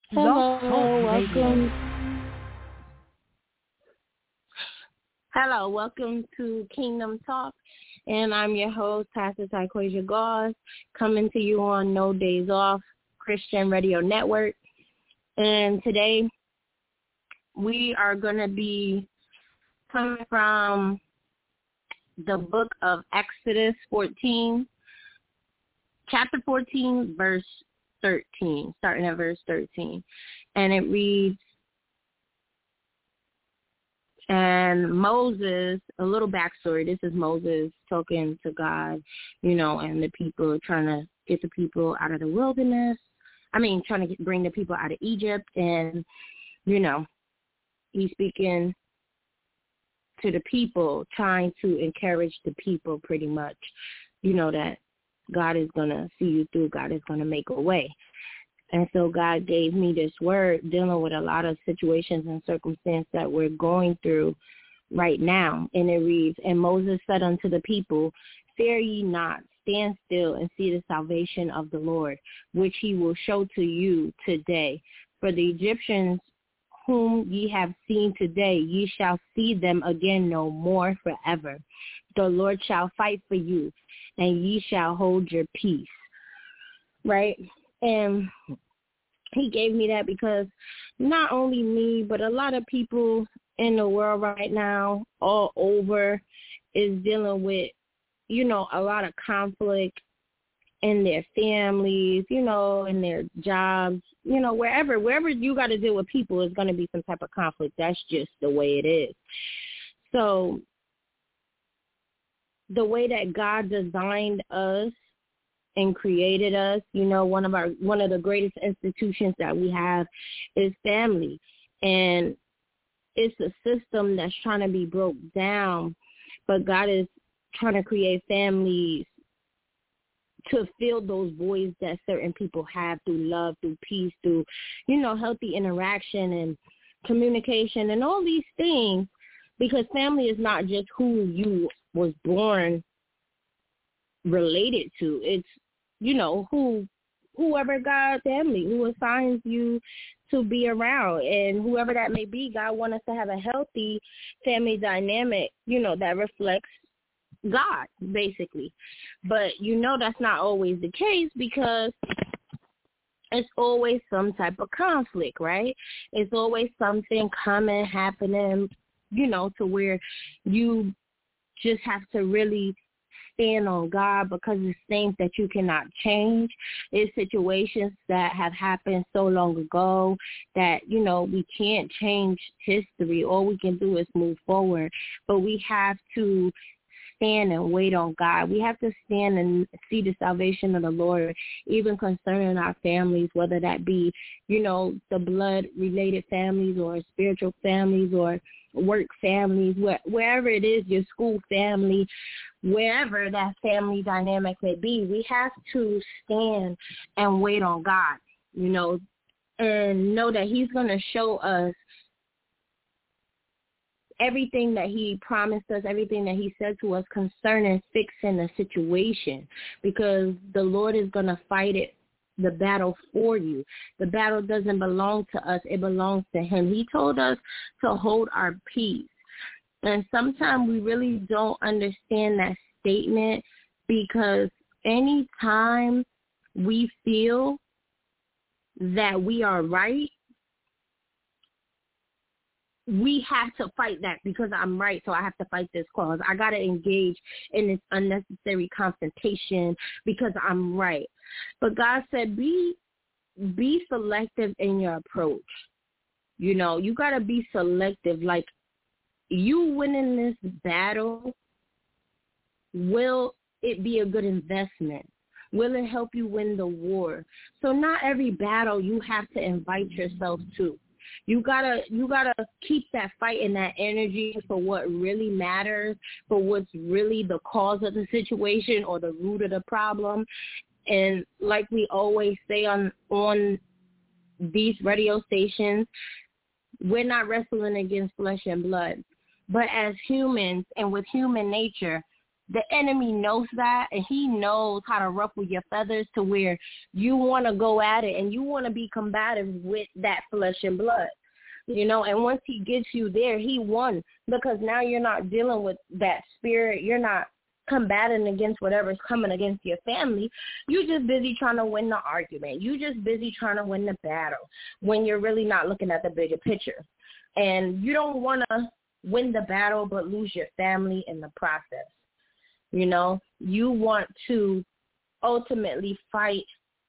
Blog Talk Hello, Radio. welcome to Kingdom Talk, and I'm your host, Pastor Tyquasia Gauze, coming to you on No Days Off Christian Radio Network. And today we are going to be coming from the book of Exodus 14, chapter 14, verse 13, starting at verse 13. And it reads, and Moses, a little backstory, this is Moses talking to God, and the people, trying to get the people out of the wilderness. Trying to bring the people out of Egypt. And, he's speaking to the people, trying to encourage the people pretty much, that God is going to see you through. God is going to make a way. And so God gave me this word dealing with a lot of situations and circumstances that we're going through right now. And it reads, and Moses said unto the people, fear ye not, stand still and see the salvation of the Lord, which he will show to you today. For the Egyptians whom ye have seen today, ye shall see them again no more forever. The Lord shall fight for you, and ye shall hold your peace. Right? And he gave me that because not only me, but a lot of people in the world right now, all over, is dealing with, a lot of conflict in their families, in their jobs, wherever you got to deal with people is going to be some type of conflict. That's just the way it is. So the way that God designed us and created us, one of the greatest institutions that we have is family. And it's a system that's trying to be broke down, but God is trying to create families to fill those voids that certain people have through love, through peace, through, healthy interaction and communication and all these things, because family is not just who you was born related to. It's, whoever God's family, who assigns you to be around, and whoever that may be, God wants us to have a healthy family dynamic, that reflects God, basically. But that's not always the case, because it's always some type of conflict, right? It's always something coming, happening, to where you just have to really stand on God, because it's things that you cannot change. It's situations that have happened so long ago that, we can't change history. All we can do is move forward. But we have to stand and wait on God. We have to stand and see the salvation of the Lord, even concerning our families, whether that be, the blood-related families or spiritual families or work families, wherever it is, your school family, wherever that family dynamic may be. We have to stand and wait on God, and know that he's going to show us everything that he promised us, everything that he said to us concerning fixing the situation, because the Lord is going to fight the battle for you. The battle doesn't belong to us. It belongs to him. He told us to hold our peace. And sometimes we really don't understand that statement, because anytime we feel that we are right, we have to fight that, because I'm right, so I have to fight this cause. I got to engage in this unnecessary confrontation because I'm right. But God said, be selective in your approach. You got to be selective. Like, you winning this battle, will it be a good investment? Will it help you win the war? So not every battle you have to invite yourself to. You gotta keep that fight and that energy for what really matters, for what's really the cause of the situation or the root of the problem. And like we always say on these radio stations, we're not wrestling against flesh and blood. But as humans and with human nature, The enemy knows that, and he knows how to ruffle your feathers to where you want to go at it and you want to be combative with that flesh and blood. And once he gets you there, he won, because now you're not dealing with that spirit. You're not combating against whatever's coming against your family. You're just busy trying to win the argument. You're just busy trying to win the battle when you're really not looking at the bigger picture. And you don't want to win the battle but lose your family in the process. You want to ultimately fight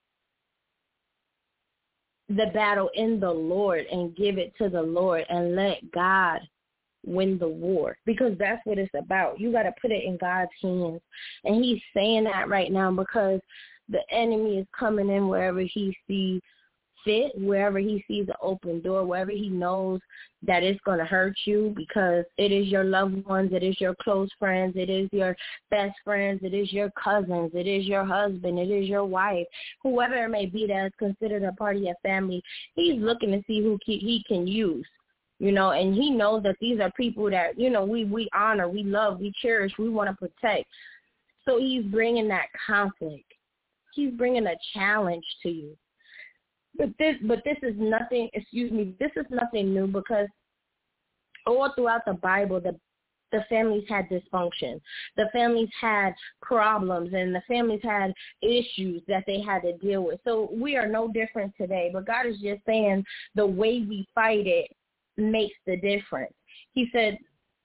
the battle in the Lord and give it to the Lord and let God win the war, because that's what it's about. You got to put it in God's hands. And he's saying that right now because the enemy is coming in wherever he sees fit, wherever he sees an open door, wherever he knows that it's going to hurt you, because it is your loved ones, it is your close friends, it is your best friends, it is your cousins, it is your husband, it is your wife, whoever it may be that is considered a part of your family. He's looking to see who he can use, and he knows that these are people that, we honor, we love, we cherish, we want to protect. So he's bringing that conflict. He's bringing a challenge to you. But this is nothing, this is nothing new, because all throughout the Bible, the families had dysfunction. The families had problems, and the families had issues that they had to deal with. So we are no different today, but God is just saying the way we fight it makes the difference. He said,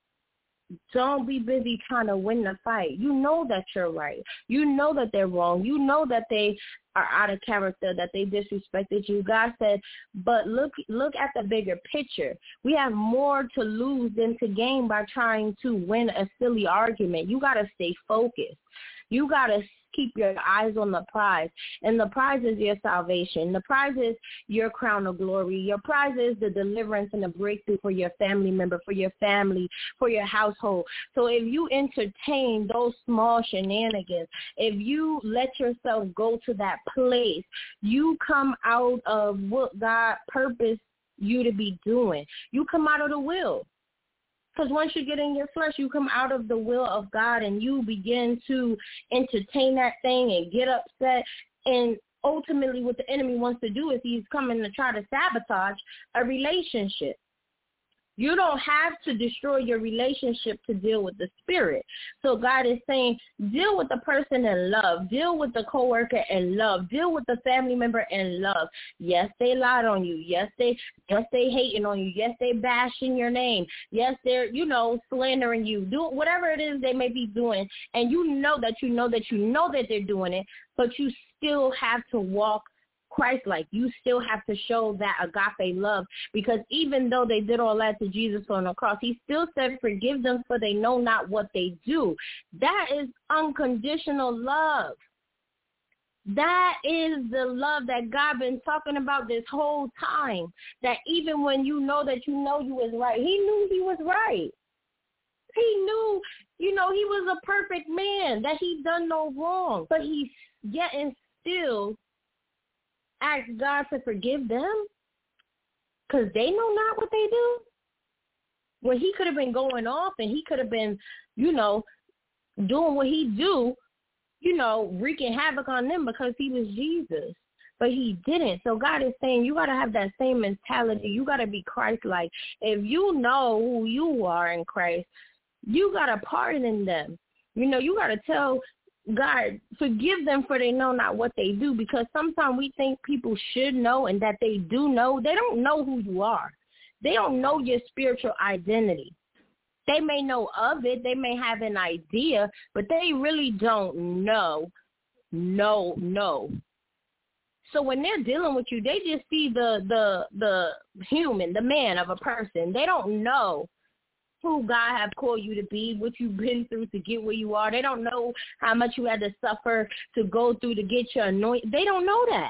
don't be busy trying to win the fight. You know that you're right. You know that they're wrong. You know that they are out of character, that they disrespected you. God said, but look at the bigger picture. We have more to lose than to gain by trying to win a silly argument. You got to stay focused. You got to keep your eyes on the prize. And the prize is your salvation. The prize is your crown of glory. Your prize is the deliverance and the breakthrough for your family member, for your family, for your household. So if you entertain those small shenanigans, if you let yourself go to that place, you come out of what God purposed you to be doing. You come out of the will. Because once you get in your flesh, you come out of the will of God and you begin to entertain that thing and get upset. And ultimately what the enemy wants to do is he's coming to try to sabotage a relationship. You don't have to destroy your relationship to deal with the spirit. So God is saying, deal with the person in love. Deal with the coworker in love. Deal with the family member in love. Yes, they lied on you. Yes, they hating on you. Yes, they bashing your name. Yes, they're, slandering you. Do whatever it is they may be doing. And you know that they're doing it, but you still have to walk Christ-like. You still have to show that agape love, because even though they did all that to Jesus on the cross, he still said, forgive them for they know not what they do. That is unconditional love. That is the love that God been talking about this whole time, that even when you know you was right, he knew he was right. He knew, he was a perfect man, that he done no wrong, but he yet and still ask God to forgive them because they know not what they do. When he could have been going off and he could have been, doing what he do, wreaking havoc on them because he was Jesus. But he didn't. So God is saying you got to have that same mentality. You got to be Christ-like. If you know who you are in Christ, you got to pardon them. You got to tell God, forgive them for they know not what they do, because sometimes we think people should know and that they do know. They don't know who you are. They don't know your spiritual identity. They may know of it. They may have an idea, but they really don't know. So when they're dealing with you, they just see the human, the man of a person. They don't know who God have called you to be, what you've been through to get where you are. They don't know how much you had to suffer to go through to get your anointing. They don't know that.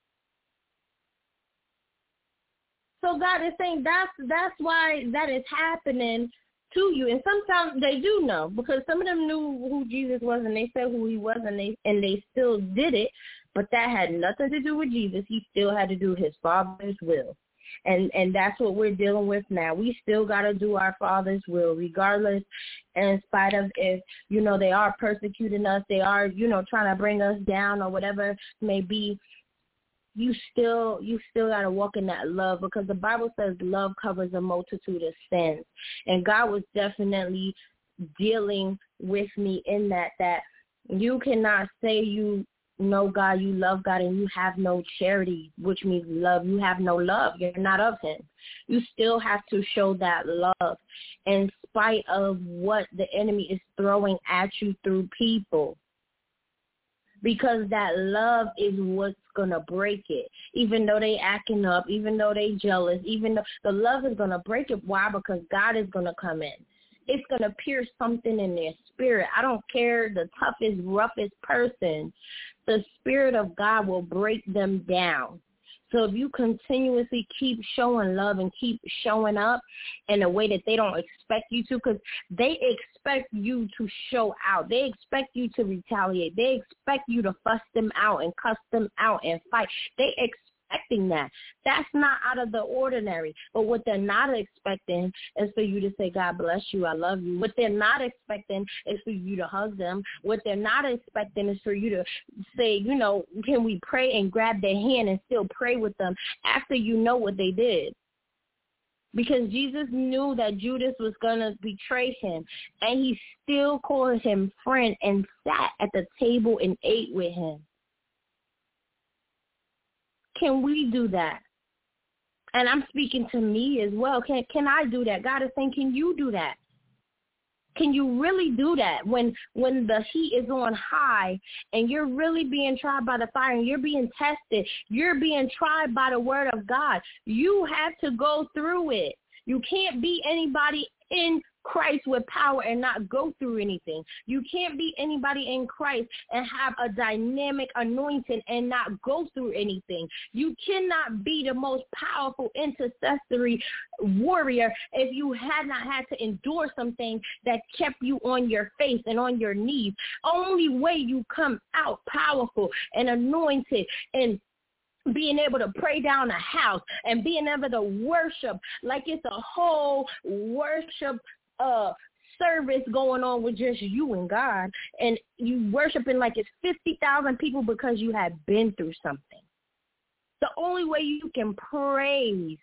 So God is saying that's why that is happening to you. And sometimes they do know, because some of them knew who Jesus was and they said who he was, and they still did it, but that had nothing to do with Jesus. He still had to do his Father's will. And that's what we're dealing with now. We still got to do our Father's will, regardless, and in spite of if, they are persecuting us, they are, trying to bring us down or whatever it may be. You still got to walk in that love, because the Bible says love covers a multitude of sins. And God was definitely dealing with me in that you cannot say you know God, you love God, and you have no charity, which means love. You have no love. You're not of him. You still have to show that love in spite of what the enemy is throwing at you through people, because that love is what's going to break it. Even though they acting up, even though they jealous, even though the love is going to break it. Why? Because God is going to come in. It's going to pierce something in their spirit. I don't care the toughest, roughest person. The Spirit of God will break them down. So if you continuously keep showing love and keep showing up in a way that they don't expect you to, because they expect you to show out. They expect you to retaliate. They expect you to fuss them out and cuss them out and fight. They expecting that. That's not out of the ordinary. But what they're not expecting is for you to say, God bless you, I love you. What they're not expecting is for you to hug them. What they're not expecting is for you to say, can we pray, and grab their hand and still pray with them after you know what they did. Because Jesus knew that Judas was going to betray him, and he still called him friend and sat at the table and ate with him. Can we do that? And I'm speaking to me as well. Can I do that? God is saying, can you do that? Can you really do that when the heat is on high and you're really being tried by the fire and you're being tested? You're being tried by the word of God. You have to go through it. You can't be anybody in Christ with power and not go through anything. You can't be anybody in Christ and have a dynamic anointing and not go through anything. You cannot be the most powerful intercessory warrior if you had not had to endure some things that kept you on your face and on your knees. Only way you come out powerful and anointed and being able to pray down a house and being able to worship like it's a whole worship service going on with just you and God, and you worshiping like it's 50,000 people because you have been through something. The only way you can praise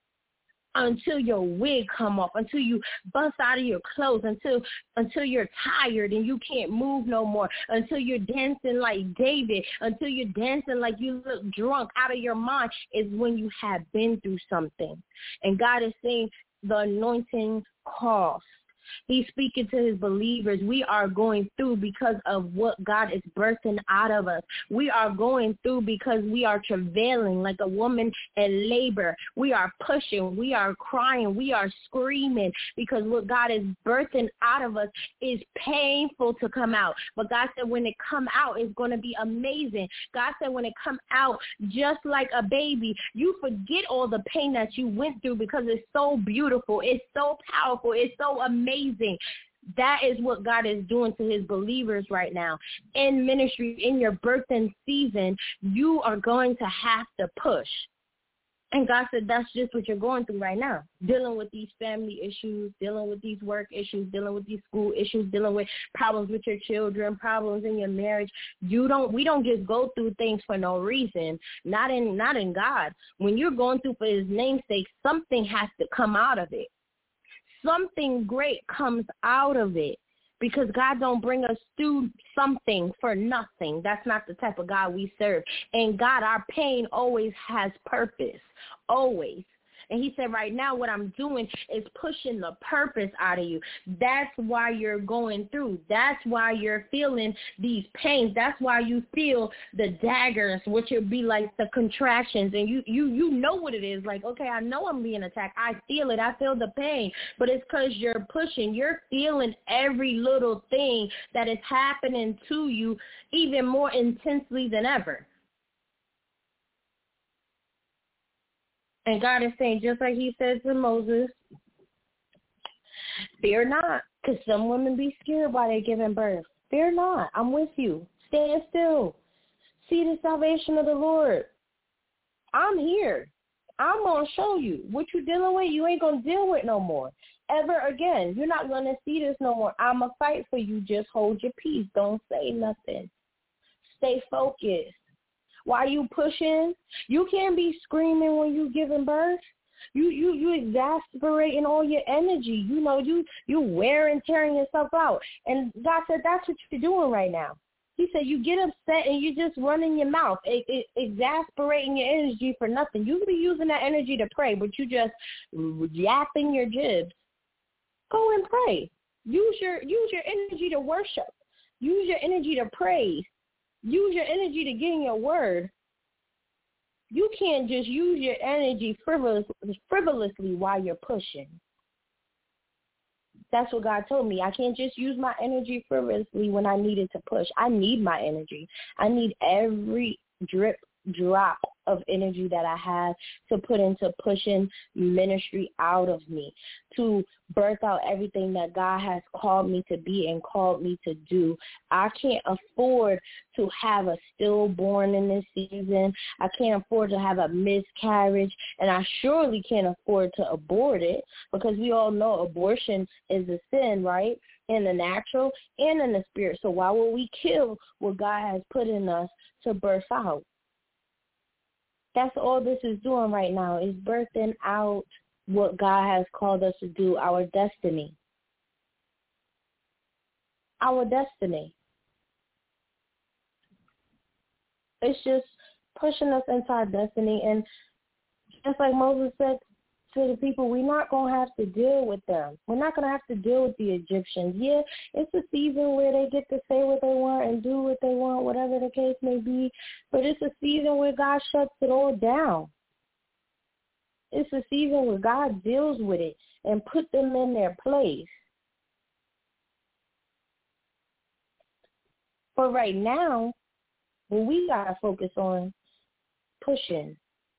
until your wig come off, until you bust out of your clothes, until you're tired and you can't move no more, until you're dancing like David, until you're dancing like you look drunk out of your mind, is when you have been through something. And God is saying the anointing costs. He's speaking to his believers. We are going through because of what God is birthing out of us. We are going through because we are travailing like a woman in labor. We are pushing. We are crying. We are screaming because what God is birthing out of us is painful to come out. But God said when it come out, it's going to be amazing. God said when it come out, just like a baby, you forget all the pain that you went through because it's so beautiful. It's so powerful. It's so amazing. That is what God is doing to his believers right now. In ministry, in your birthing season, you are going to have to push. And God said that's just what you're going through right now. Dealing with these family issues, dealing with these work issues, dealing with these school issues, dealing with problems with your children, problems in your marriage. We don't just go through things for no reason. Not in God. When you're going through for his namesake, something has to come out of it. Something great comes out of it, because God don't bring us through something for nothing. That's not the type of God we serve. And God, our pain always has purpose, always. And he said, right now, what I'm doing is pushing the purpose out of you. That's why you're going through. That's why you're feeling these pains. That's why you feel the daggers, which would be like the contractions. And you know what it is. Like, okay, I know I'm being attacked. I feel it. I feel the pain. But it's because you're pushing. You're feeling every little thing that is happening to you even more intensely than ever. And God is saying, just like he said to Moses, fear not, because some women be scared while they're giving birth. Fear not. I'm with you. Stand still. See the salvation of the Lord. I'm here. I'm going to show you. What you dealing with, you ain't going to deal with no more. Ever again. You're not going to see this no more. I'm going to fight for you. Just hold your peace. Don't say nothing. Stay focused. While you pushing, you can't be screaming when you giving birth. You exasperating all your energy. You know, you wear and tearing yourself out. And God said that's what you're doing right now. He said you get upset and you just running your mouth, exasperating your energy for nothing. You could be using that energy to pray, but you just yapping your jibs. Go and pray. Use your energy to worship. Use your energy to praise. Use your energy to get in your word. You can't just use your energy frivolously while you're pushing. That's what God told me. I can't just use my energy frivolously when I needed to push. I need my energy. I need every drop of energy that I have to put into pushing ministry out of me, to birth out everything that God has called me to be and called me to do. I can't afford to have a stillborn in this season. I can't afford to have a miscarriage, and I surely can't afford to abort it, because we all know abortion is a sin, right? In the natural and in the spirit. So why would we kill what God has put in us to birth out? That's all this is doing right now, is birthing out what God has called us to do, our destiny. Our destiny. It's just pushing us into our destiny. And just like Moses said to the people, we're not going to have to deal with them. We're not going to have to deal with the Egyptians. Yeah, it's a season where they get to say what they want and do what they want, whatever the case may be. But it's a season where God shuts it all down. It's a season where God deals with it and put them in their place. But right now, what we got to focus on, pushing.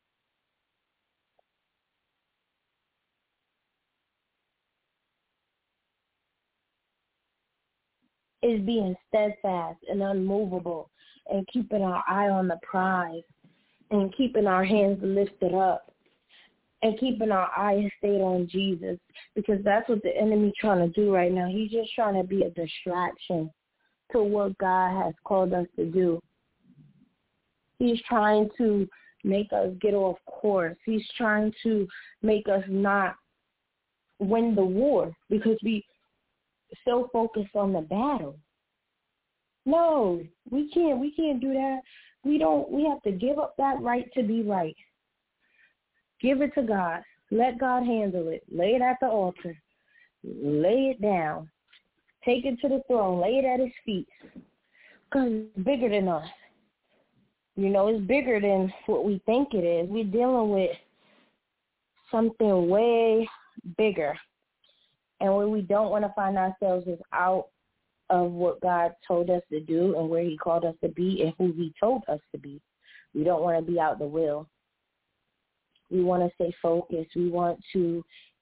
Is being steadfast and unmovable and keeping our eye on the prize and keeping our hands lifted up and keeping our eyes stayed on Jesus, because that's what the enemy trying to do right now. He's just trying to be a distraction to what God has called us to do. He's trying to make us get off course. He's trying to make us not win the war because we so focused on the battle. No, we can't do that. We have to give up that right to be right. Give it to God. Let God handle it. Lay it at the altar. Lay it down. Take it to the throne. Lay it at his feet. Because it's bigger than us. You know, it's bigger than what we think it is. We're dealing with something way bigger. And where we don't want to find ourselves is out of what God told us to do and where he called us to be and who he told us to be. We don't want to be out the will. We want to stay focused. We want to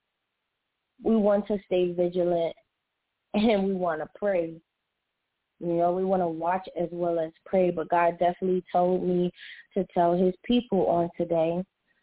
stay vigilant, and we want to pray. You know, we want to watch as well as pray. But God definitely told me to tell his people on today,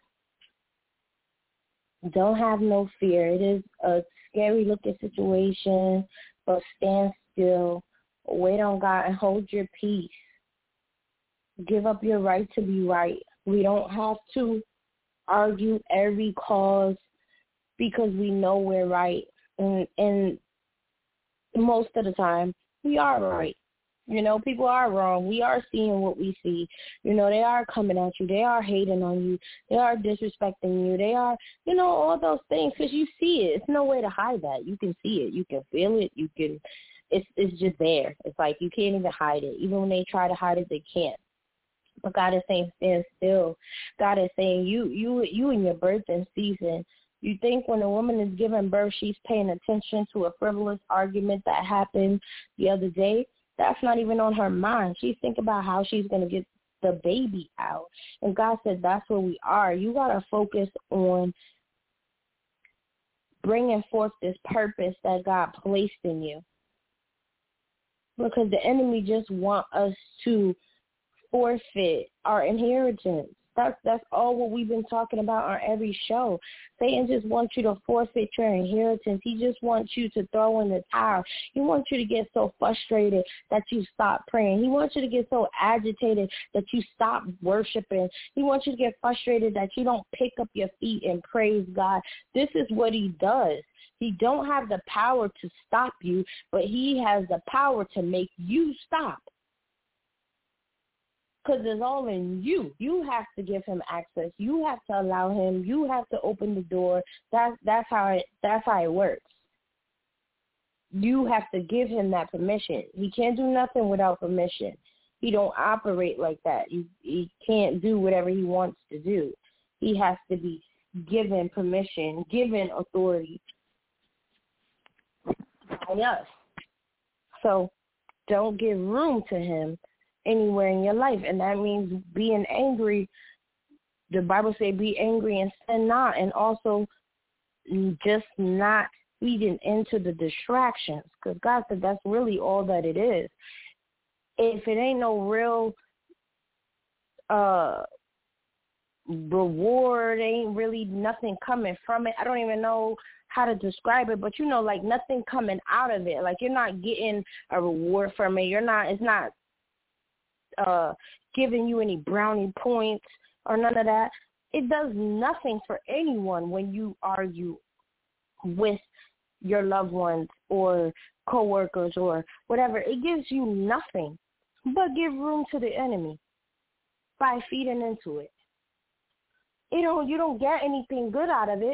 don't have no fear. It is a scary-looking situation, but stand still. Wait on God and hold your peace. Give up your right to be right. We don't have to argue every cause because we know we're right. And most of the time, we are right. You know, people are wrong. We are seeing what we see. You know, they are coming at you. They are hating on you. They are disrespecting you. They are, you know, all those things because you see it. It's no way to hide that. You can see it. You can feel it. You can. It's just there. It's like you can't even hide it. Even when they try to hide it, they can't. But God is saying, stand still. God is saying, you in your birthing season. You think when a woman is giving birth, she's paying attention to a frivolous argument that happened the other day? That's not even on her mind. She's thinking about how she's going to get the baby out. And God said that's where we are. You got to focus on bringing forth this purpose that God placed in you. Because the enemy just want us to forfeit our inheritance. That's all what we've been talking about on every show. Satan just wants you to forfeit your inheritance. He just wants you to throw in the towel. He wants you to get so frustrated that you stop praying. He wants you to get so agitated that you stop worshiping. He wants you to get frustrated that you don't pick up your feet and praise God. This is what he does. He don't have the power to stop you, but he has the power to make you stop. Because it's all in you. You have to give him access. You have to allow him. You have to open the door. That's how it works. You have to give him that permission. He can't do nothing without permission. He don't operate like that. He can't do whatever he wants to do. He has to be given permission, given authority by us. So don't give room to him anywhere in your life. And that means being angry. The Bible says be angry and sin not, and also just not feeding into the distractions, because God said that's really all that it is. If it ain't no real reward, ain't really nothing coming from it. I don't even know how to describe it, but like nothing coming out of it. Like you're not getting a reward from it. It's not giving you any brownie points or none of that. It does nothing for anyone when you argue with your loved ones or coworkers or whatever. It gives you nothing but give room to the enemy by feeding into it. You don't get anything good out of it.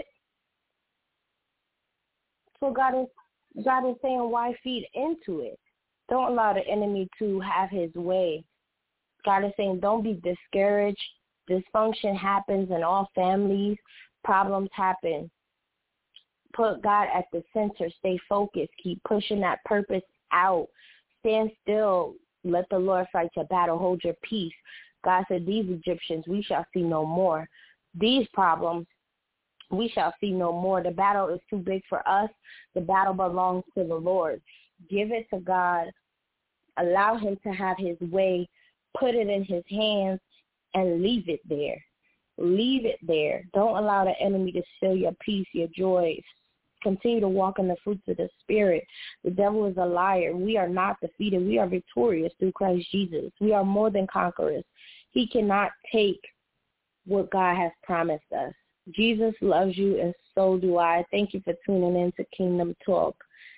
So God is saying, why feed into it? Don't allow the enemy to have his way. God is saying, don't be discouraged. Dysfunction happens in all families. Problems happen. Put God at the center. Stay focused. Keep pushing that purpose out. Stand still. Let the Lord fight your battle. Hold your peace. God said, these Egyptians, we shall see no more. These problems, we shall see no more. The battle is too big for us. The battle belongs to the Lord. Give it to God. Allow him to have his way. Put it in his hands and leave it there. Leave it there. Don't allow the enemy to steal your peace, your joy. Continue to walk in the fruits of the Spirit. The devil is a liar. We are not defeated. We are victorious through Christ Jesus. We are more than conquerors. He cannot take what God has promised us. Jesus loves you, and so do I. Thank you for tuning in to Kingdom Talk.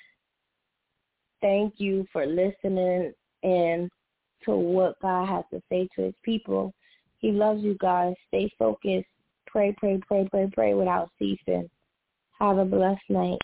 Thank you for listening and to what God has to say to his people. He loves you guys. Stay focused. Pray, pray, pray, pray, pray without ceasing. Have a blessed night.